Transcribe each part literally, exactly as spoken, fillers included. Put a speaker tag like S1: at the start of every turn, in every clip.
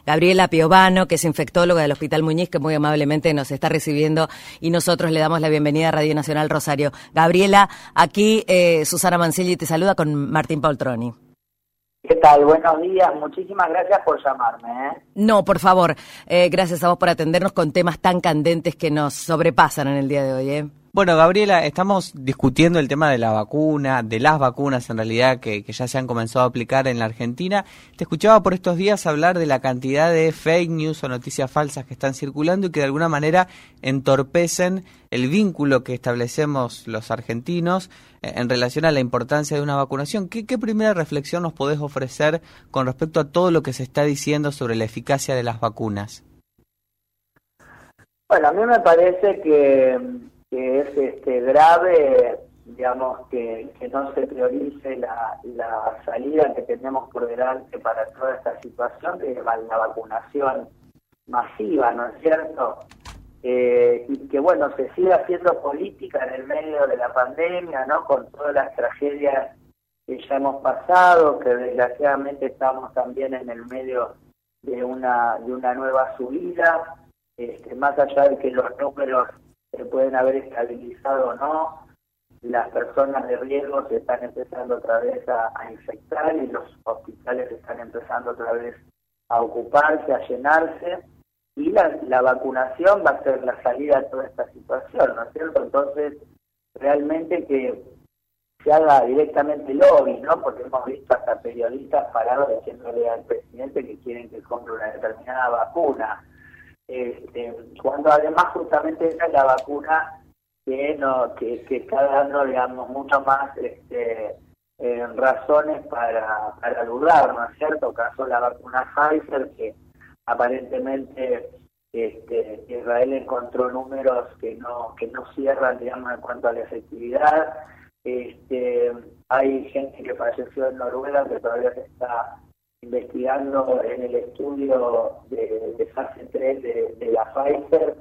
S1: Gabriela Piovano, que es infectóloga del Hospital Muñiz, que muy amablemente nos está recibiendo y nosotros le damos la bienvenida a Radio Nacional Rosario. Gabriela, aquí eh, Susana Mancilli te saluda con Martín Poltroni.
S2: ¿Qué tal? Buenos días, muchísimas gracias por llamarme. ¿eh?
S1: No, por favor, eh, gracias a vos por atendernos con temas tan candentes que nos sobrepasan en el día de hoy. ¿eh?
S3: Bueno, Gabriela, estamos discutiendo el tema de la vacuna, de las vacunas en realidad que, que ya se han comenzado a aplicar en la Argentina. Te escuchaba por estos días hablar de la cantidad de fake news o noticias falsas que están circulando y que de alguna manera entorpecen el vínculo que establecemos los argentinos eh, en relación a la importancia de una vacunación. ¿Qué, qué primera reflexión nos podés ofrecer con respecto a todo lo que se está diciendo sobre la eficacia de las vacunas?
S2: Bueno, a mí me parece que... que es este grave, digamos, que, que no se priorice la, la salida que tenemos por delante para toda esta situación de la vacunación masiva, ¿no es cierto? Eh, y que, bueno, se siga haciendo política en el medio de la pandemia, ¿no? Con todas las tragedias que ya hemos pasado, que desgraciadamente estamos también en el medio de una, de una nueva subida, este, más allá de que los números se pueden haber estabilizado o no, las personas de riesgo se están empezando otra vez a, a infectar y los hospitales están empezando otra vez a ocuparse, a llenarse, y la, la vacunación va a ser la salida de toda esta situación, ¿no es cierto? Entonces, realmente que se haga directamente lobby, ¿no? Porque hemos visto hasta periodistas parados diciéndole al presidente que quieren que compre una determinada vacuna. Este, cuando además justamente esa es la vacuna que no que, que está dando, digamos, mucho más este, eh, razones para, para dudar, ¿no es cierto? Caso la vacuna Pfizer, que aparentemente este, Israel encontró números que no que no cierran, digamos, en cuanto a la efectividad. Este, hay gente que falleció en Noruega que todavía se está investigando en el estudio de, de fase tres de, de la Pfizer,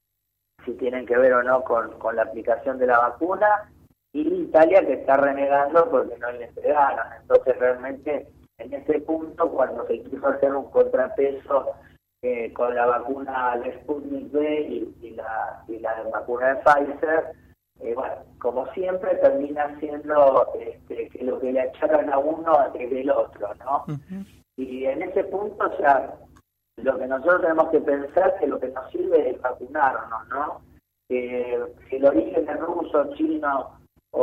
S2: si tienen que ver o no con, con la aplicación de la vacuna, y Italia que está renegando porque no le entregaron. Entonces realmente en ese punto, cuando se quiso hacer un contrapeso eh, con la vacuna de Sputnik V y, y, la, y la vacuna de Pfizer, eh, bueno, como siempre termina siendo este, que lo que le achacan a uno es del otro, ¿no? Uh-huh. Y en ese punto, o sea, lo que nosotros tenemos que pensar es que lo que nos sirve es vacunarnos, ¿no? Que si el origen es ruso, chino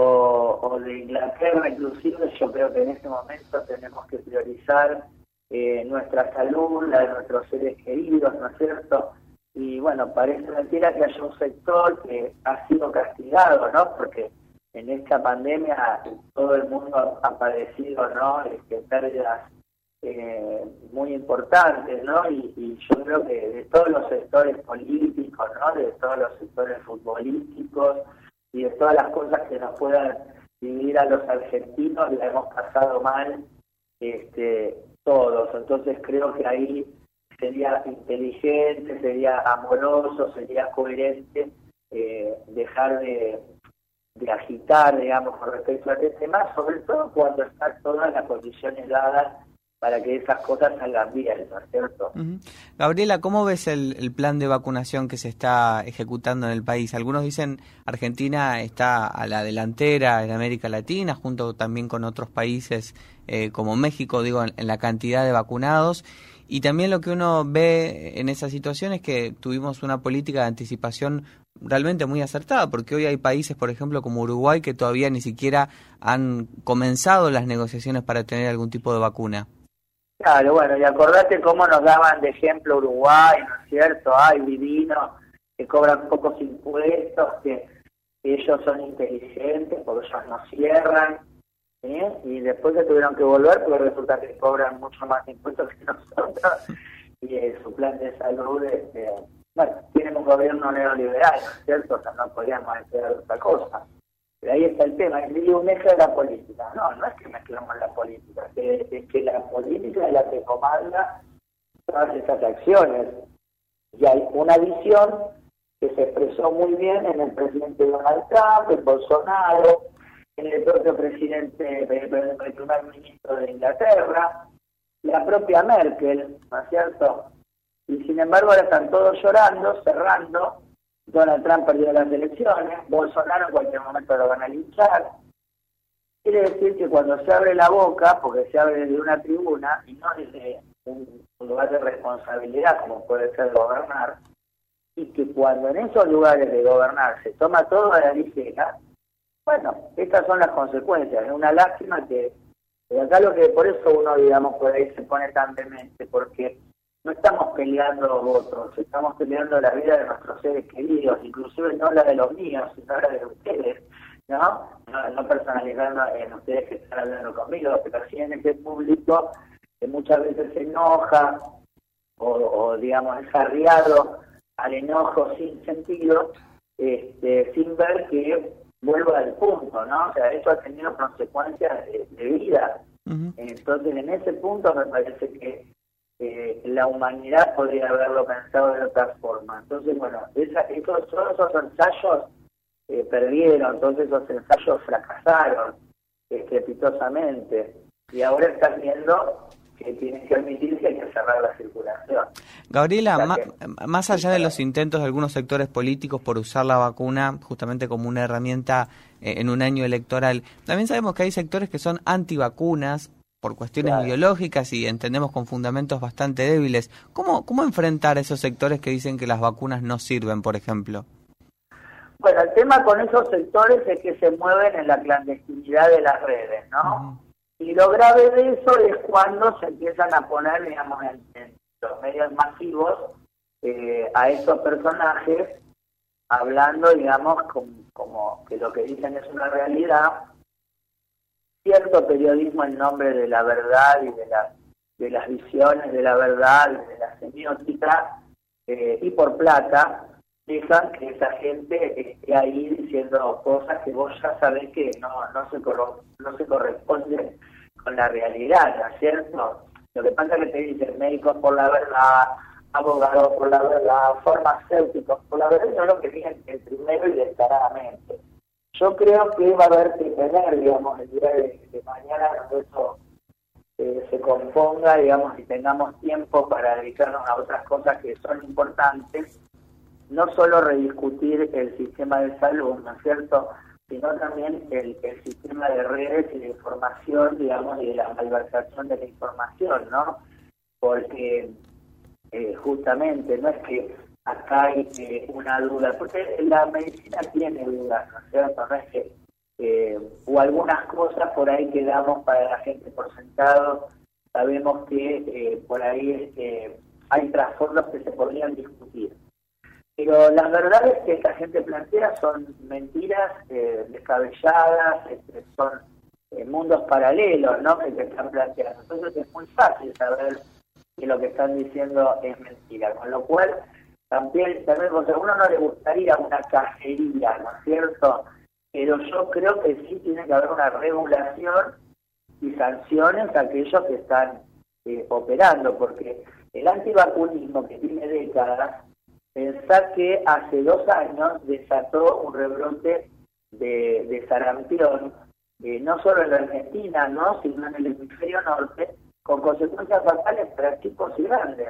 S2: o, o de Inglaterra, inclusive, yo creo que en este momento tenemos que priorizar eh, nuestra salud, la de nuestros seres queridos, ¿no es cierto? Y bueno, parece mentira que haya un sector que ha sido castigado, ¿no? Porque en esta pandemia todo el mundo ha, ha padecido, ¿no? Este, pérdidas eh, muy importantes, ¿no? Y, y yo creo que de todos los sectores políticos, ¿no? De todos los sectores futbolísticos y de todas las cosas que nos puedan dividir a los argentinos, la hemos pasado mal este, todos. Entonces creo que ahí sería inteligente, sería amoroso, sería coherente eh, dejar de, de agitar, digamos, con respecto a este tema, sobre todo cuando están todas las condiciones dadas para que esas cosas salgan bien, ¿no es cierto?
S3: Uh-huh. Gabriela, ¿cómo ves el, el plan de vacunación que se está ejecutando en el país? Algunos dicen Argentina está a la delantera en América Latina, junto también con otros países eh, como México, digo, en, en la cantidad de vacunados. Y también lo que uno ve en esa situación es que tuvimos una política de anticipación realmente muy acertada, porque hoy hay países, por ejemplo, como Uruguay, que todavía ni siquiera han comenzado las negociaciones para tener algún tipo de vacuna.
S2: Claro, bueno, y acordate cómo nos daban de ejemplo Uruguay, ¿no es cierto? Ay, divino, que cobran pocos impuestos, que, que ellos son inteligentes porque ellos no cierran. ¿Sí? Y después se tuvieron que volver porque resulta que cobran mucho más impuestos que nosotros y eh, su plan de salud, este, bueno, tienen un gobierno neoliberal, ¿no es cierto? O sea, no podíamos esperar otra cosa. Pero ahí está el tema, es un eje de la política. No, no es que mezclamos la política, es que, es que la política es la que comanda todas esas acciones. Y hay una visión que se expresó muy bien en el presidente Donald Trump, en Bolsonaro, en el propio presidente, el primer ministro de Inglaterra, la propia Merkel, ¿no es cierto? Y sin embargo ahora están todos llorando, cerrando. Donald Trump perdió las elecciones, Bolsonaro en cualquier momento lo van a linchar. Quiere decir que cuando se abre la boca, porque se abre desde una tribuna y no desde un, un lugar de responsabilidad como puede ser gobernar, y que cuando en esos lugares de gobernar se toma todo a la ligera, bueno, estas son las consecuencias. Es una lástima que, que acá lo que por eso uno, digamos, por ahí se pone tan demente, porque no estamos peleando votos, estamos peleando la vida de nuestros seres queridos, inclusive no la de los míos, sino la de ustedes, ¿no? No, no personalizando en ustedes que están hablando conmigo, pero sí en este público que muchas veces se enoja o, o digamos, es arriado al enojo sin sentido, este, sin ver que vuelvo al punto, ¿no? O sea, esto ha tenido consecuencias de, de vida. Uh-huh. Entonces, en ese punto me parece que Eh, la humanidad podría haberlo pensado de otra forma. Entonces, bueno, esa, esos, todos esos ensayos eh, perdieron, todos esos ensayos fracasaron estrepitosamente, y ahora están viendo que tienen que admitir que hay que cerrar la circulación.
S3: Gabriela,
S2: o sea
S3: ma,
S2: que,
S3: más allá de los intentos de algunos sectores políticos por usar la vacuna justamente como una herramienta eh, en un año electoral, también sabemos que hay sectores que son antivacunas por cuestiones claro. ideológicas y entendemos con fundamentos bastante débiles. ¿Cómo, cómo enfrentar a esos sectores que dicen que las vacunas no sirven, por ejemplo?
S2: Bueno, el tema con esos sectores es que se mueven en la clandestinidad de las redes, ¿no? Uh-huh. Y lo grave de eso es cuando se empiezan a poner, digamos, en, en los medios masivos eh, a esos personajes hablando, digamos, como, como que lo que dicen es una realidad, cierto periodismo en nombre de la verdad y de, la, de las visiones de la verdad, de la semiótica, eh, y por plata, dejan que esa gente esté ahí diciendo cosas que vos ya sabés que no, no, se, corro, no se corresponden con la realidad, ¿no es cierto? Lo que pasa es que te dicen médicos por la verdad, abogados por la verdad, farmacéuticos por la verdad, eso es lo que dicen el primero y descaradamente. Yo creo que va a haber que tener, digamos, el día de, de mañana, cuando eso eh, se componga, digamos, y tengamos tiempo para dedicarnos a otras cosas que son importantes, no solo rediscutir el sistema de salud, ¿no es cierto?, sino también el, el sistema de redes y de información, digamos, y de la malversación de la información, ¿no? Porque eh, justamente no es que acá hay eh, una duda, porque la medicina tiene dudas, ¿no es cierto? No es que, eh, o algunas cosas por ahí que damos para la gente por sentado, sabemos que eh, por ahí eh, hay trasfondos que se podrían discutir. Pero las verdades que esta gente plantea son mentiras eh, descabelladas, este, son eh, mundos paralelos, ¿no?, que se están planteando. Entonces es muy fácil saber que lo que están diciendo es mentira, con lo cual también, también porque a uno no le gustaría una cacería, ¿no es cierto? Pero yo creo que sí tiene que haber una regulación y sanciones a aquellos que están eh, operando, porque el antivacunismo, que tiene décadas, pensar que hace dos años desató un rebrote de, de sarampión, eh, no solo en la Argentina, ¿no?, sino en el hemisferio norte, con consecuencias fatales para chicos y grandes.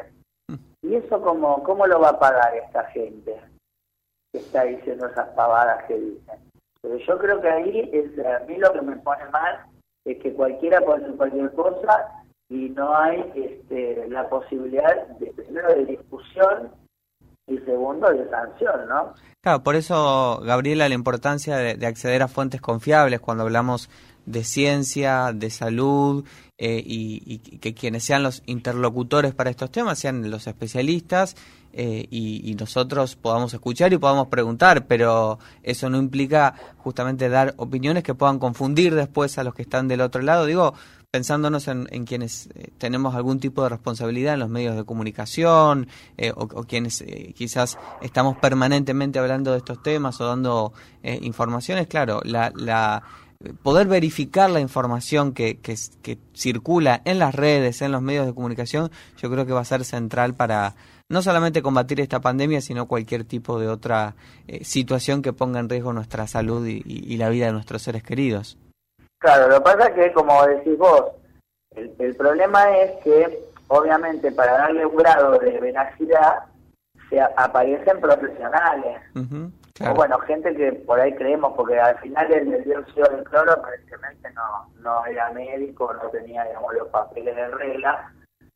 S2: ¿Y eso cómo, cómo lo va a pagar esta gente que está diciendo esas pavadas que dicen? Pero yo creo que ahí, es, a mí lo que me pone mal es que cualquiera puede hacer cualquier cosa y no hay este, la posibilidad, de, primero, de discusión y segundo, de sanción, ¿no?
S3: Claro, por eso, Gabriela, la importancia de, de acceder a fuentes confiables cuando hablamos de ciencia, de salud, eh, y, y que quienes sean los interlocutores para estos temas sean los especialistas, eh, y, y nosotros podamos escuchar y podamos preguntar, pero eso no implica justamente dar opiniones que puedan confundir después a los que están del otro lado. Digo, pensándonos en, en quienes eh, tenemos algún tipo de responsabilidad en los medios de comunicación, eh, o, o quienes eh, quizás estamos permanentemente hablando de estos temas o dando eh, informaciones, claro, la, la poder verificar la información que, que, que circula en las redes, en los medios de comunicación, yo creo que va a ser central para no solamente combatir esta pandemia, sino cualquier tipo de otra eh, situación que ponga en riesgo nuestra salud y, y, y la vida de nuestros seres queridos.
S2: Claro, lo que pasa es que, como decís vos, El, el problema es que, obviamente, para darle un grado de veracidad, se a, aparecen profesionales.
S3: Uh-huh, claro.
S2: O bueno, gente que por ahí creemos, porque al final el, el dióxido de cloro aparentemente no, no era médico, no tenía, digamos, los papeles de regla.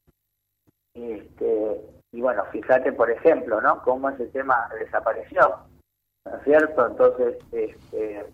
S2: Este, y bueno, fíjate, por ejemplo, ¿no? Cómo ese tema desapareció, ¿no es cierto? Entonces, este,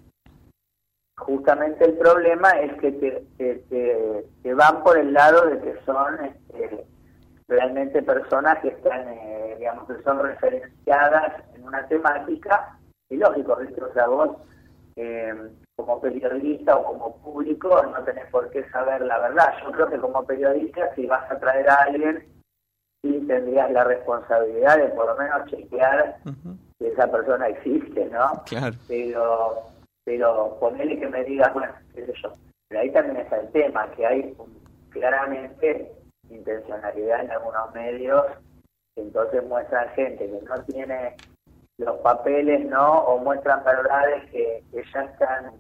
S2: justamente el problema es que te, te, te, te van por el lado de que son este, realmente personas que están, eh, digamos, que son referenciadas en una temática, y lógico, ¿viste? O sea, vos, eh, como periodista o como público, no tenés por qué saber la verdad. Yo creo que como periodista, si vas a traer a alguien, sí tendrías la responsabilidad de por lo menos chequear uh-huh. que esa persona existe, ¿no?
S3: Claro.
S2: Pero, pero ponerle que me digas, bueno, qué sé yo. Pero ahí también está el tema, que hay claramente intencionalidad en algunos medios, que entonces muestran gente que no tiene los papeles, ¿no? O muestran verdades que, que ya están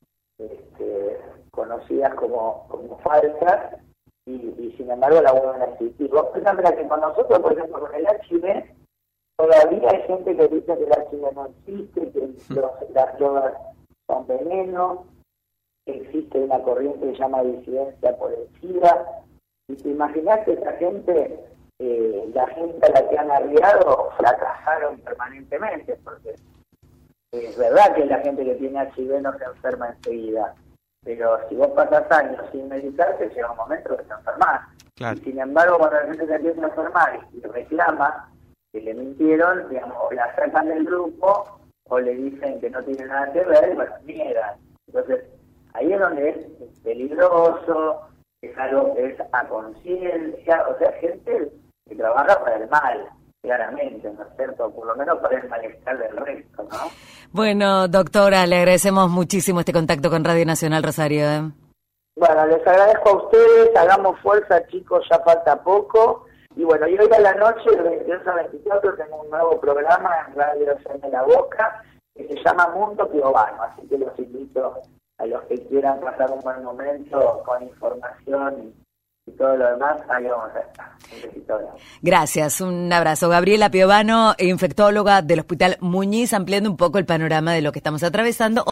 S2: este, conocidas como, como falsas, y, y sin embargo la vuelven a existir. Vos pensás que con nosotros, por ejemplo, con el H I V, todavía hay gente que dice que el H I V no existe, que los, las drogas son veneno, que existe una corriente que se llama disidencia por el SIDA. Y te imaginás que esa gente, eh, la gente a la que han arriado, fracasaron permanentemente, porque es verdad que la gente que tiene H I V no se enferma enseguida, pero si vos pasás años sin medicarte, llega un momento que te enfermás. Claro. Y sin embargo, cuando la gente se empieza a enfermar y reclama que le mintieron, digamos, o la sacan del grupo, o le dicen que no tiene nada que ver, y bueno, niegan. Entonces, ahí es donde es peligroso, es algo que es a conciencia, o sea, gente que trabaja para el mal, claramente, ¿no es cierto? Por lo menos para el malestar del resto, ¿no?
S1: Bueno, doctora, le agradecemos muchísimo este contacto con Radio Nacional Rosario. ¿eh?
S2: Bueno, les agradezco a ustedes, hagamos fuerza, chicos, ya falta poco. Y bueno, y hoy a la noche, del veintidós a veinticuatro, tengo un nuevo programa en Radio de la Boca, que se llama Mundo Piovano, así que los invito a los que quieran pasar un buen momento con información y, y todo lo demás, ahí vamos a estar. Un besito grande.
S1: Gracias, un abrazo. Gabriela Piovano, infectóloga del Hospital Muñiz, ampliando un poco el panorama de lo que estamos atravesando.